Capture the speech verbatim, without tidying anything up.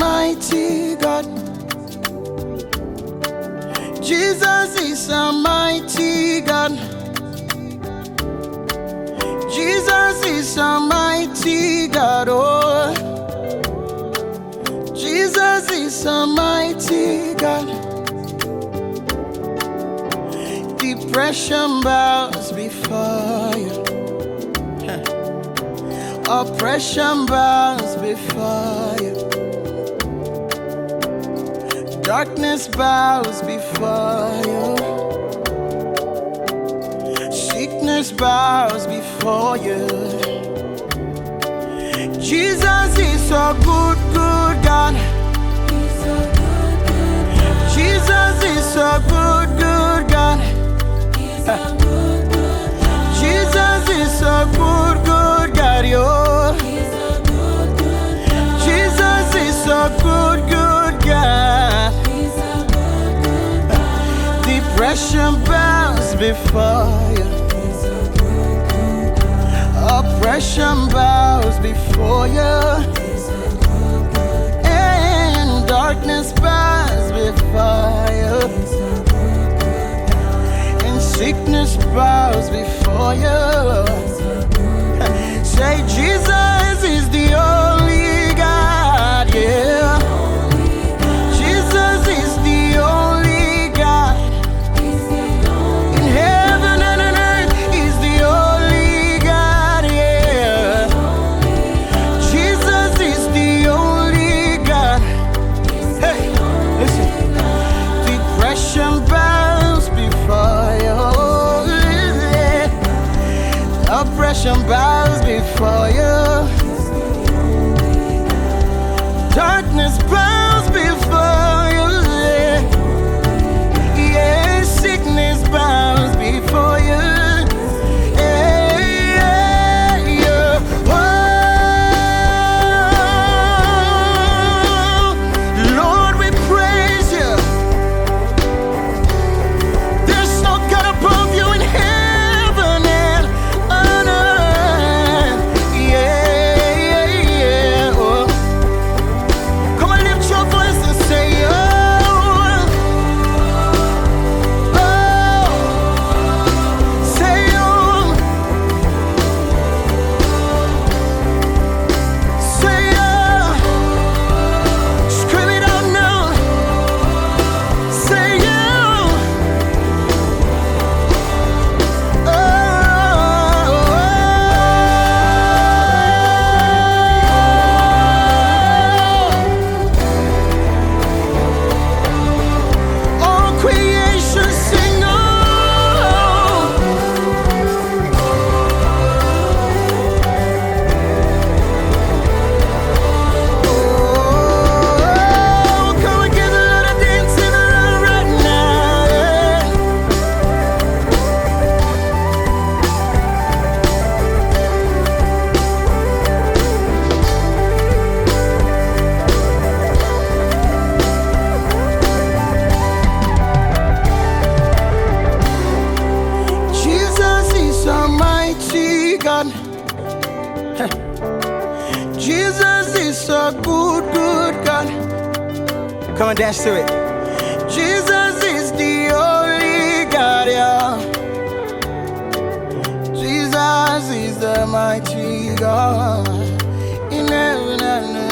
mighty God. Jesus is a mighty God. Jesus is a mighty God. Oh, Jesus is a mighty God. Depression bows before you. Oppression bows before you. Darkness bows before you. Sickness bows before you. Jesus is a good, good God. Jesus is a good, good God. Jesus is a good, good God, yo. Jesus is a good, good God. Depression bows before you. Oppression bows before you. And darkness bows before you. And sickness bows before you. Say Jesus is the only God, yeah. Jesus is the only God. In heaven and on earth, He's the only God, yeah. Jesus is the only God. Hey, listen. Depression bows before you. Oppression bows before you. Darkness bows before you. Yeah, sickness bows before you. Yeah, yeah, yeah. Oh, Lord, we praise you. There's no God above you in heaven and on earth. Yeah, yeah, yeah. Oh. Come on, lift your voice and say, oh, oh, say, oh, say, oh, scream it out now, say, oh, oh, all creation sing, oh, oh, come and get a little dancing around right now, yeah. Jesus is a mighty God. Jesus is a good, good God. Come and dance to it. Jesus is the only God, yeah. Jesus is the mighty God in heaven and earth.